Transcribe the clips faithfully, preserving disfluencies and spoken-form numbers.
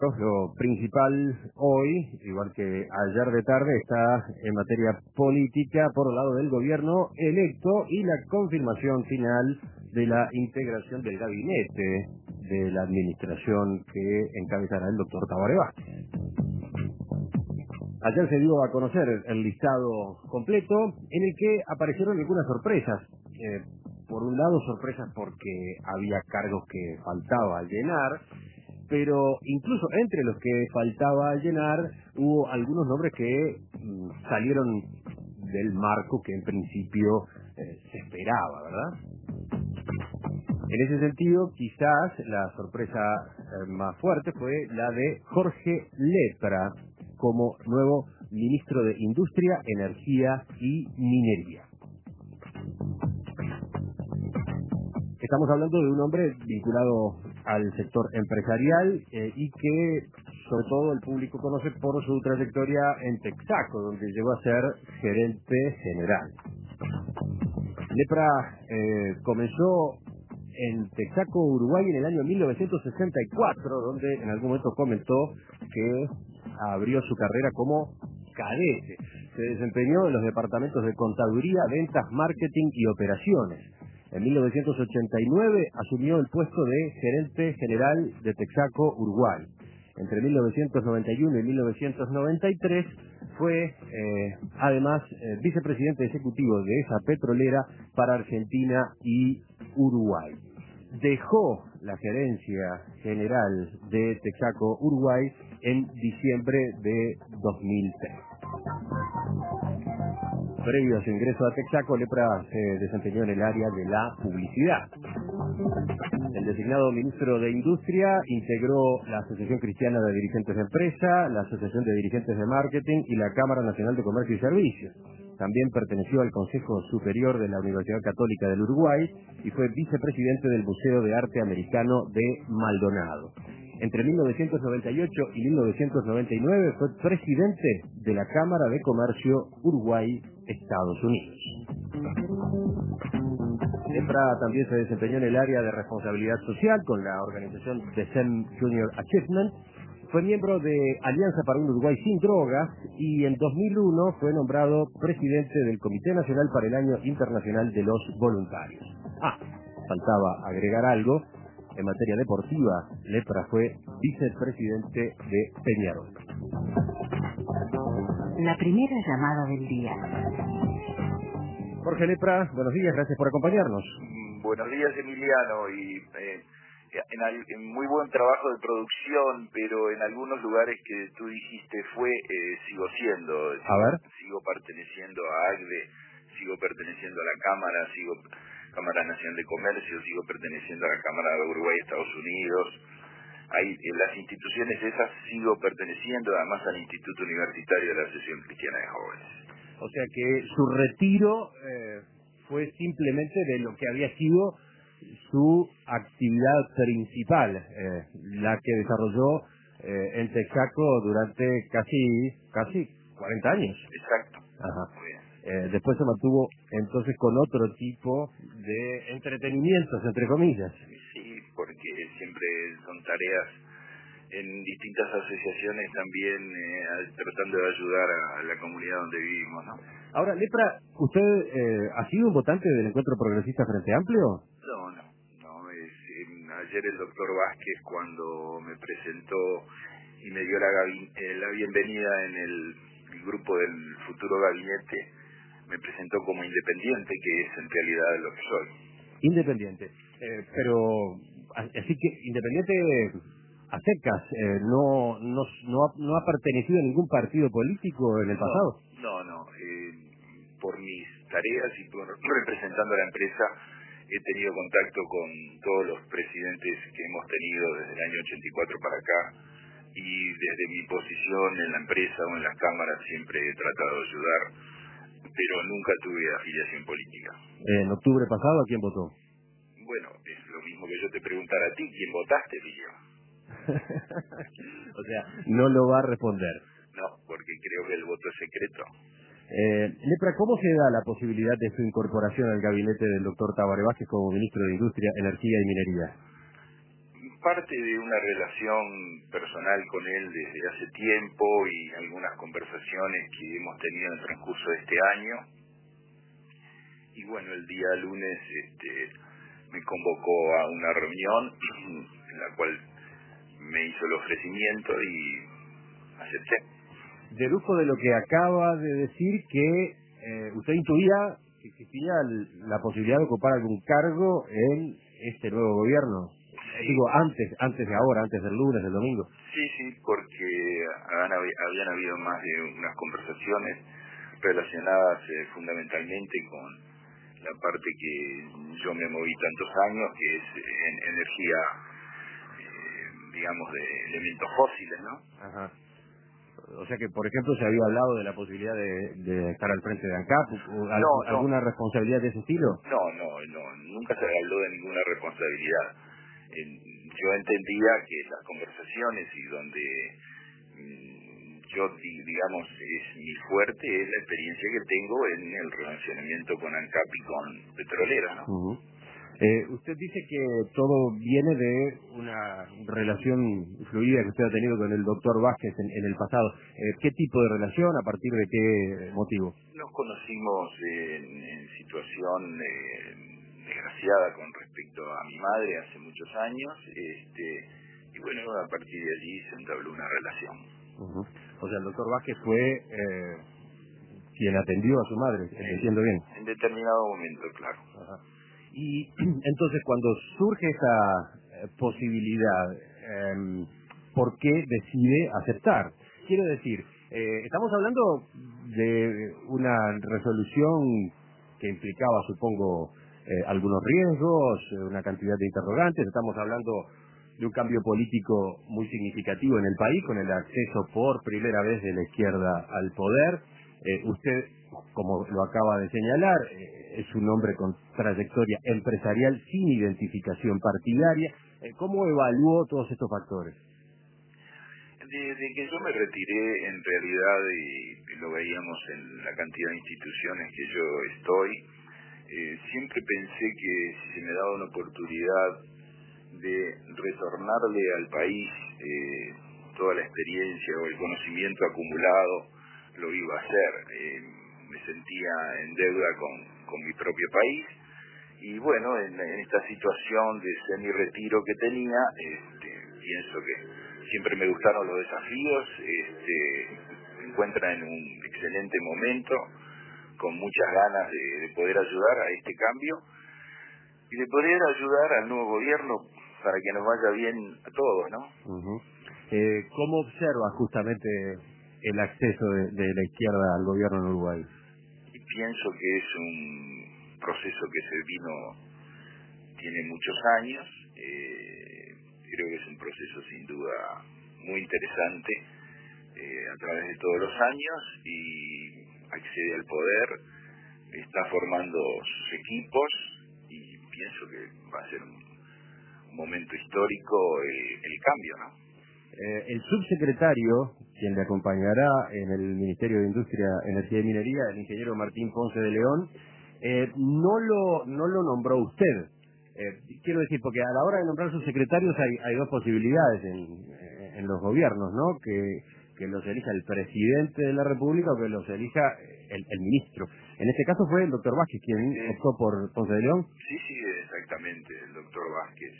Lo principal hoy, igual que ayer de tarde, está en materia política por el lado del gobierno electo y la confirmación final de la integración del gabinete de la administración que encabezará el doctor Tabaré Vázquez. Ayer se dio a conocer el listado completo en el que aparecieron algunas sorpresas. Eh, por un lado, sorpresas porque había cargos que faltaba llenar, pero incluso entre los que faltaba llenar hubo algunos nombres que mm, salieron del marco que en principio eh, se esperaba, ¿verdad? En ese sentido, quizás la sorpresa eh, más fuerte fue la de Jorge Lepra como nuevo ministro de Industria, Energía y Minería. Estamos hablando de un hombre vinculado al sector empresarial eh, y que sobre todo el público conoce por su trayectoria en Texaco, donde llegó a ser gerente general. Lepra eh, comenzó en Texaco, Uruguay, en el año mil novecientos sesenta y cuatro, donde en algún momento comentó que abrió su carrera como cadete. Se desempeñó en los departamentos de contaduría, ventas, marketing y operaciones. En mil novecientos ochenta y nueve asumió el puesto de gerente general de Texaco, Uruguay. Entre mil novecientos noventa y uno y mil novecientos noventa y tres fue, eh, además, eh, vicepresidente ejecutivo de esa petrolera para Argentina y Uruguay. Dejó la gerencia general de Texaco, Uruguay, en diciembre de dos mil tres. Previo a su ingreso a Texaco, Lepra se desempeñó en el área de la publicidad. El designado ministro de Industria integró la Asociación Cristiana de Dirigentes de Empresa, la Asociación de Dirigentes de Marketing y la Cámara Nacional de Comercio y Servicios. También perteneció al Consejo Superior de la Universidad Católica del Uruguay y fue vicepresidente del Museo de Arte Americano de Maldonado. Entre mil novecientos noventa y ocho y mil novecientos noventa y nueve fue presidente de la Cámara de Comercio Uruguay-Estados Unidos. Lepra también se desempeñó en el área de responsabilidad social con la organización D S E M Junior Achievement. Fue miembro de Alianza para un Uruguay sin Drogas y en dos mil uno fue nombrado presidente del Comité Nacional para el Año Internacional de los Voluntarios. Ah, faltaba agregar algo. En materia deportiva, Lepra fue vicepresidente de Peñarol. La primera llamada del día. Jorge Lepra, buenos días, gracias por acompañarnos. Buenos días, Emiliano, y eh, en, al, en muy buen trabajo de producción, pero en algunos lugares que tú dijiste fue, eh, sigo siendo, sigo, a ver. sigo perteneciendo a A C D E, sigo perteneciendo a la Cámara, sigo Cámara Nacional de Comercio, sigo perteneciendo a la Cámara de Uruguay Estados Unidos. Ahí, en las instituciones esas sigo perteneciendo, además al Instituto Universitario de la Asociación Cristiana de Jóvenes. O sea que su retiro eh, fue simplemente de lo que había sido su actividad principal, eh, la que desarrolló eh, en Texaco durante casi casi cuarenta años. Exacto. Ajá. Muy bien. Eh, después se mantuvo entonces con otro tipo de entretenimientos, entre comillas. Sí, porque siempre son tareas en distintas asociaciones también eh, tratando de ayudar a la comunidad donde vivimos, ¿no? Ahora, Lepra, ¿usted eh, ha sido un votante del Encuentro Progresista Frente Amplio? No, no, no. Es, eh, ayer el doctor Vázquez, cuando me presentó y me dio la, gabi- eh, la bienvenida en el, el grupo del futuro gabinete, me presentó como independiente, que es en realidad lo que soy. Independiente. Eh, pero, así que, independiente a secas, eh, no, no, no, ha, no ha pertenecido a ningún partido político en el pasado. No, no, no. Eh, por mis tareas y por representando a la empresa, he tenido contacto con todos los presidentes que hemos tenido desde el año ochenta y cuatro para acá, y desde mi posición en la empresa o en las cámaras siempre he tratado de ayudar, pero nunca tuve afiliación política. Eh, en octubre pasado, ¿a quién votó? Bueno, es lo mismo que yo te preguntara a ti, ¿quién votaste, Emilio? O sea, no lo va a responder. No, porque creo que el voto es secreto. Eh, Lepra, ¿cómo se da la posibilidad de su incorporación al gabinete del doctor Tabaré Vázquez como ministro de Industria, Energía y Minería? parte de una relación personal con él desde hace tiempo y algunas conversaciones que hemos tenido en el transcurso de este año. Y bueno, el día lunes este, me convocó a una reunión en la cual me hizo el ofrecimiento y acepté. Deduzco de lo que acaba de decir que eh, usted intuía que existía la posibilidad de ocupar algún cargo en este nuevo gobierno. Sí. Digo, antes, antes de ahora, antes del lunes, del domingo. Sí, sí, porque han, habían habido más de unas conversaciones relacionadas eh, fundamentalmente con la parte que yo me moví tantos años, que es en energía, eh, digamos, de elementos fósiles, ¿no? Ajá. O sea que, por ejemplo, se había hablado de la posibilidad de, de estar al frente de ANCAP, ¿al, No, ¿alguna no, responsabilidad de ese estilo? no, no, no, nunca se habló de ninguna responsabilidad. Eh, yo entendía que las conversaciones y donde mm, yo, di- digamos, es mi fuerte, es la experiencia que tengo en el relacionamiento con ANCAP y con Petrolera, ¿no? Uh-huh. Eh, usted dice que todo viene de una relación fluida que usted ha tenido con el doctor Vázquez en, en el pasado. Eh, ¿Qué tipo de relación? ¿A partir de qué motivo? Nos conocimos en, en situación eh, desgraciada con respecto a mi madre hace muchos años, este, y bueno, a partir de allí se entabló una relación. Uh-huh. O sea, el doctor Vázquez fue eh, quien atendió a su madre, En, entiendo bien. en determinado momento, claro. Ajá. Y entonces, cuando surge esa eh, posibilidad, eh, ¿por qué decide aceptar? Quiero decir, eh, estamos hablando de una resolución que implicaba, supongo, eh, algunos riesgos, eh, una cantidad de interrogantes. Estamos hablando de un cambio político muy significativo en el país, con el acceso por primera vez de la izquierda al poder. Eh, usted, como lo acaba de señalar, eh, es un hombre con trayectoria empresarial sin identificación partidaria. Eh, ¿Cómo evaluó todos estos factores? Desde que yo me retiré, en realidad, y lo veíamos en la cantidad de instituciones que yo estoy, eh, siempre pensé que si se me daba una oportunidad de retornarle al país eh, toda la experiencia o el conocimiento acumulado, lo iba a hacer. Eh, me sentía en deuda con, con mi propio país y bueno, en, en esta situación de semi-retiro que tenía, este, pienso que siempre me gustaron los desafíos, este, me encuentra en un excelente momento, con muchas ganas de, de poder ayudar a este cambio y de poder ayudar al nuevo gobierno para que nos vaya bien a todos, ¿no? Uh-huh. eh, ¿Cómo observa justamente el acceso de, de la izquierda al gobierno en Uruguay? Y pienso que es un proceso que se vino, tiene muchos años, eh, creo que es un proceso sin duda muy interesante eh, a través de todos los años y accede al poder, está formando sus equipos y pienso que va a ser un, un momento histórico el, el cambio, ¿no? Eh, el subsecretario, quien le acompañará en el Ministerio de Industria, Energía y Minería, el ingeniero Martín Ponce de León, eh, no lo no lo nombró usted. Eh, quiero decir, porque a la hora de nombrar subsecretarios hay, hay dos posibilidades en, en los gobiernos, ¿no? Que, que los elija el presidente de la República o que los elija el, el ministro. En este caso fue el doctor Vázquez quien Sí, optó por Ponce de León. sí, sí, exactamente, el doctor Vázquez.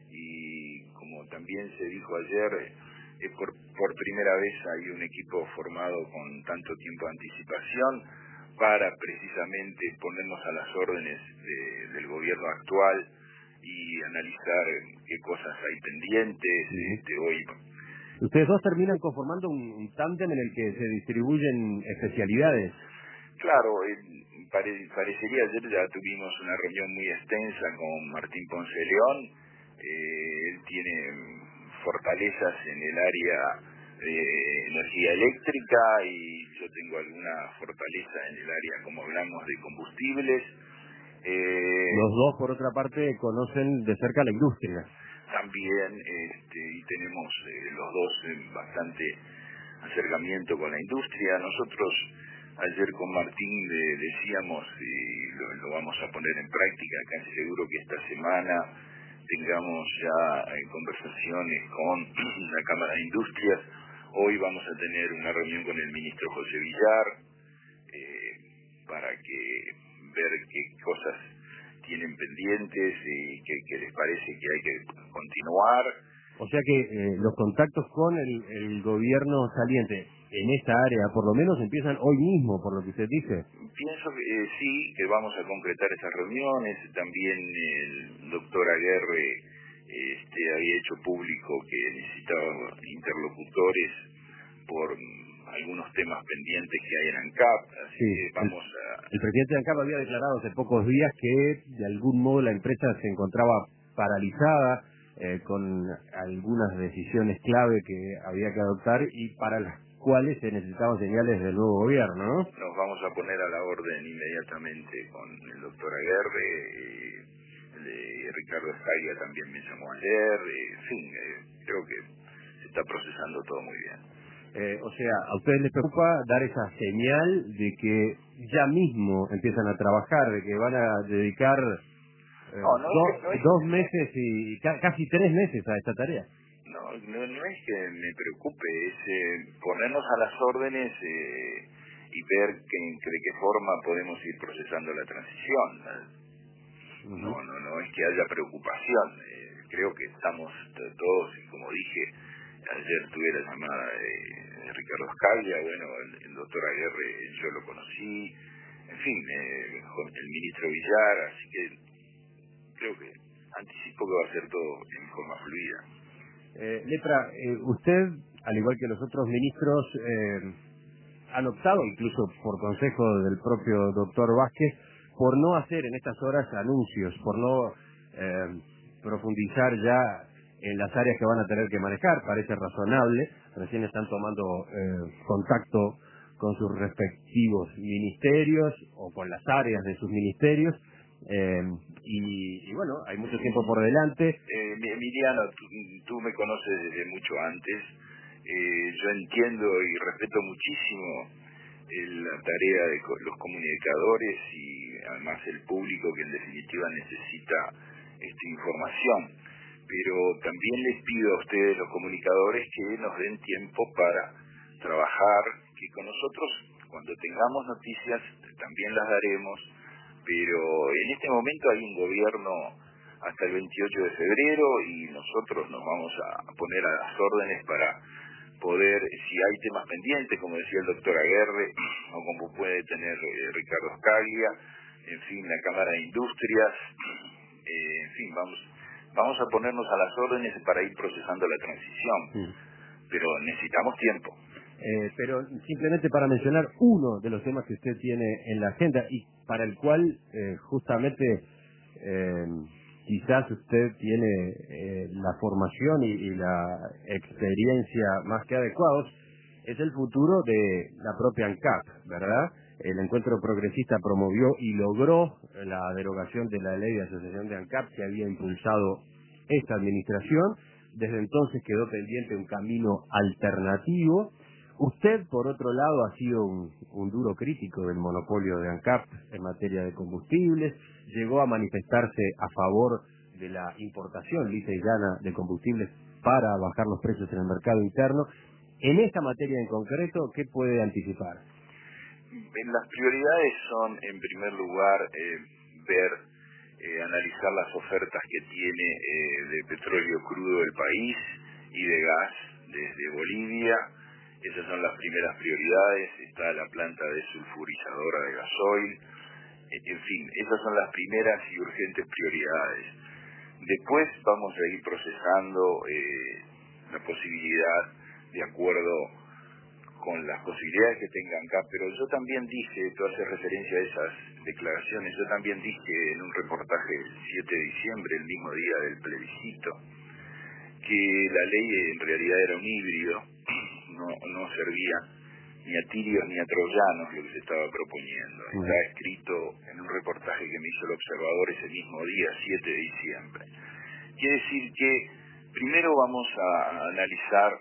Y como también se dijo ayer, eh, por, por primera vez hay un equipo formado con tanto tiempo de anticipación para precisamente ponernos a las órdenes de, del gobierno actual y analizar qué cosas hay pendientes. Uh-huh. Este, hoy Ustedes dos terminan conformando un, un tándem en el que se distribuyen especialidades. Claro, eh, pare, parecería, ayer ya tuvimos una reunión muy extensa con Martín Ponce de León. Eh, él tiene fortalezas en el área de energía eléctrica y yo tengo alguna fortaleza en el área, como hablamos, de combustibles. Eh, Los dos, por otra parte, conocen de cerca la industria. También, este, y tenemos eh, los dos eh, bastante acercamiento con la industria. Nosotros ayer con Martín le decíamos, y lo, lo vamos a poner en práctica, casi seguro que esta semana tengamos ya eh, conversaciones con la Cámara de Industrias. Hoy vamos a tener una reunión con el ministro José Villar eh, para que ver qué cosas tienen pendientes y qué, qué les parece que hay que continuar. O sea que eh, los contactos con el, el gobierno saliente en esta área, por lo menos, empiezan hoy mismo, por lo que usted dice. Pienso que eh, sí, que vamos a concretar esas reuniones. También el doctor Aguerre este, había hecho público que necesitaba interlocutores por mm, algunos temas pendientes que hay en ANCAP. Así Sí, que vamos el, a... el presidente de ANCAP había declarado hace pocos días que de algún modo la empresa se encontraba paralizada eh, con algunas decisiones clave que había que adoptar y para las cuales se necesitaban señales del nuevo gobierno, ¿no? Nos vamos a poner a la orden inmediatamente con el doctor Aguerre, eh, de Ricardo Escalia también me llamó ayer, eh, en fin, eh, creo que se está procesando todo muy bien. Eh, o sea, ¿a ustedes les preocupa dar esa señal de que ya mismo empiezan a trabajar, de que van a dedicar eh, No, no do, es que, no es, dos meses y ca casi tres meses a esta tarea? no, no, no es que me preocupe, es eh, ponernos a las órdenes eh, y ver que, de qué forma podemos ir procesando la transición. Uh-huh. No, no, no es que haya preocupación. Eh, creo que estamos todos, como dije, ayer tuve la llamada de, de Ricardo Escalia, bueno, el, el doctor Aguerre yo lo conocí, en fin, eh, con el ministro Villar, así que creo que anticipo que va a ser todo en forma fluida. Eh, Lepra, eh, usted, al igual que los otros ministros, eh, han optado, incluso por consejo del propio doctor Vázquez, por no hacer en estas horas anuncios, por no eh, profundizar ya en las áreas que van a tener que manejar. Parece razonable, recién están tomando eh, contacto con sus respectivos ministerios o con las áreas de sus ministerios. Eh, y, y bueno, hay mucho tiempo por delante. Eh, Emiliano, tú, tú me conoces desde mucho antes. Eh, yo entiendo y respeto muchísimo el, la tarea de co los comunicadores y además el público que en definitiva necesita esta información. Pero también les pido a ustedes, los comunicadores, que nos den tiempo para trabajar, que con nosotros, cuando tengamos noticias, también las daremos. Pero en este momento hay un gobierno hasta el veintiocho de febrero y nosotros nos vamos a poner a las órdenes para poder, si hay temas pendientes, como decía el doctor Aguerre, o como puede tener eh, Ricardo Escalia, en fin, la Cámara de Industrias, eh, en fin, vamos, vamos a ponernos a las órdenes para ir procesando la transición, Sí. Pero necesitamos tiempo. Eh, pero simplemente para mencionar uno de los temas que usted tiene en la agenda y para el cual eh, justamente eh, quizás usted tiene eh, la formación y, y la experiencia más que adecuados, es el futuro de la propia ANCAP, ¿verdad? El Encuentro Progresista promovió y logró la derogación de la ley de asociación de ANCAP que había impulsado esta administración. Desde entonces quedó pendiente un camino alternativo. Usted, por otro lado, ha sido un, un duro crítico del monopolio de ANCAP en materia de combustibles. Llegó a manifestarse a favor de la importación lisa y llana de combustibles para bajar los precios en el mercado interno. En esta materia en concreto, ¿qué puede anticipar? Las prioridades son, en primer lugar, eh, ver, eh, analizar las ofertas que tiene eh, de petróleo crudo del país y de gas desde Bolivia. Esas son las primeras prioridades. Está la planta desulfurizadora de gasoil. En fin, esas son las primeras y urgentes prioridades. Después vamos a ir procesando eh, la posibilidad, de acuerdo con las posibilidades que tengan acá, pero yo también dije, tú haces referencia a esas declaraciones, yo también dije en un reportaje el siete de diciembre, el mismo día del plebiscito, que la ley en realidad era un híbrido, no, no servía ni a tirios ni a troyanos lo que se estaba proponiendo. Está escrito en un reportaje que me hizo el Observador ese mismo día, siete de diciembre. Quiere decir que primero vamos a analizar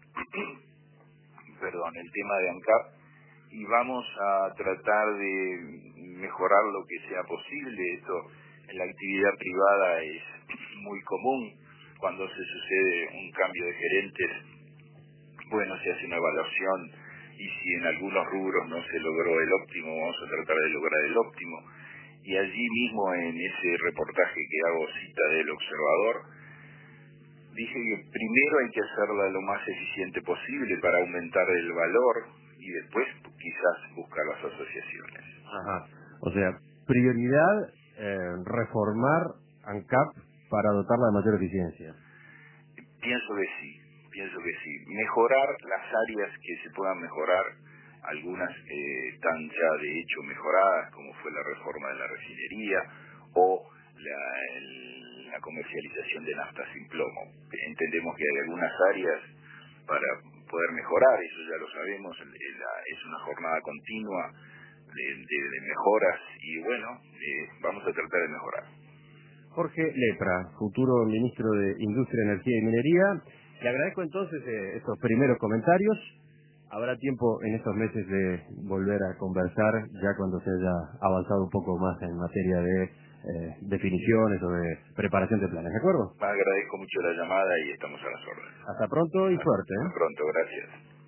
perdón, el tema de ANCAP y vamos a tratar de mejorar lo que sea posible. Esto en la actividad privada es muy común. Cuando se sucede un cambio de gerentes, bueno, se hace una evaluación y si en algunos rubros no se logró el óptimo, vamos a tratar de lograr el óptimo. Y allí mismo, en ese reportaje que hago cita del Observador, dije que primero hay que hacerla lo más eficiente posible para aumentar el valor y después quizás buscar las asociaciones. Ajá. O sea, prioridad, eh, reformar ANCAP para dotarla de mayor eficiencia. Pienso que sí, pienso que sí. Mejorar las áreas que se puedan mejorar, algunas eh, están ya de hecho mejoradas, como fue la reforma de la refinería o la, el, la comercialización de nafta sin plomo. Entendemos que hay algunas áreas para poder mejorar, eso ya lo sabemos, es una jornada continua de, de, de mejoras y bueno, eh, vamos a tratar de mejorar. Jorge Lepra, futuro ministro de Industria, Energía y Minería. Le agradezco entonces eh, estos primeros comentarios. Habrá tiempo en estos meses de volver a conversar ya cuando se haya avanzado un poco más en materia de eh, definiciones o de preparación de planes, ¿de acuerdo? Agradezco mucho la llamada y estamos a las órdenes. Hasta pronto y suerte. ¿eh? Hasta pronto, gracias.